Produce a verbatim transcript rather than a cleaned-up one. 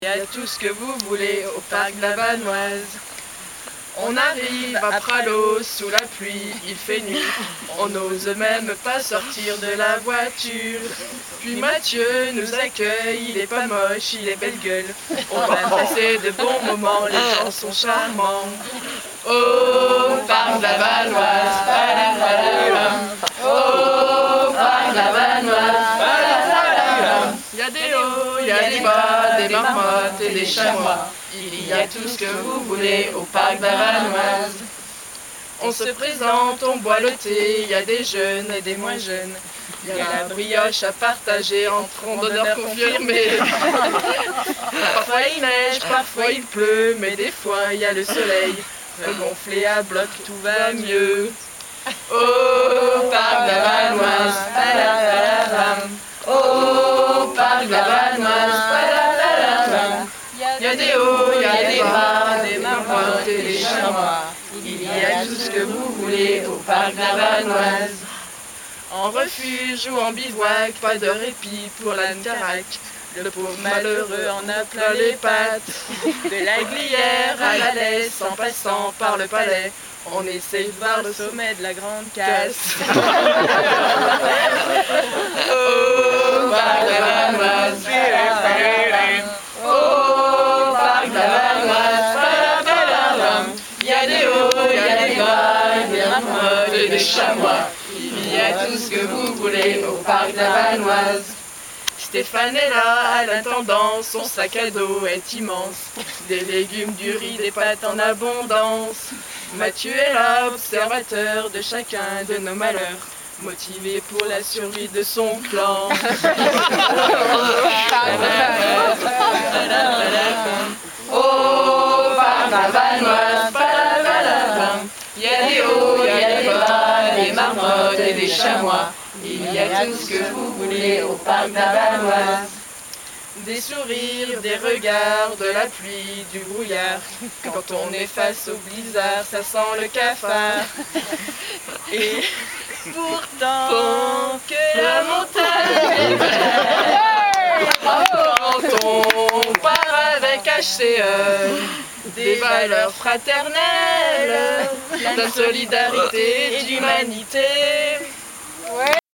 Il y a tout ce que vous voulez au parc de la Vanoise. On arrive à Pralo sous la pluie, il fait nuit. On n'ose même pas sortir de la voiture. Puis Mathieu nous accueille, il est pas moche, il est belle gueule. On va passer de bons moments, les gens sont charmants. Au parc de la Vanoise, au parc de la Vanoise. Il y a des hauts, il y a des bas, des marmottes et des chamois. Il y a tout ce que vous voulez au parc de la Vanoise. On se présente, on boit le thé, il y a des jeunes et des moins jeunes. Il y a la brioche à partager entre randonneurs confirmés. Parfois il neige, parfois il pleut, mais des fois il y a le soleil. Regonflé à bloc, tout va mieux. Au parc de la Vanoise, au parc de la Vanoise, il y a des hauts, il y a des bas, des marmottes et des chamois. Il y a tout ce que vous voulez au parc de la Vanoise. En refuge ou en bivouac, pas de répit pour la caraque. Le pauvre malheureux en a plein les pattes. De la Glière à la Laisse, en passant par le palais, on essaye de voir le sommet de la grande casse. Au parc de la Vanoise, au parc de la Vanoise, il y a des hauts, il y a des bas, des marmottes et des chamois. Il y a tout ce que vous voulez au parc de la Vanoise. Stéphane est là à l'intendance, son sac à dos est immense. Des légumes, du riz, des pâtes en abondance. Mathieu est là, observateur de chacun de nos malheurs, motivé pour la survie de son clan. Oh, par la Vanoise, il y a des hauts, il y a des bas, des marmottes et des chamois. Il y a tout ce que vous voulez au parc de la Vanoise. Des sourires, des regards, de la pluie, du brouillard. Quand on est face au blizzard, ça sent le cafard. Et pourtant que la montagne est belle, quand on part avec H C E, des valeurs fraternelles, de solidarité et d'humanité.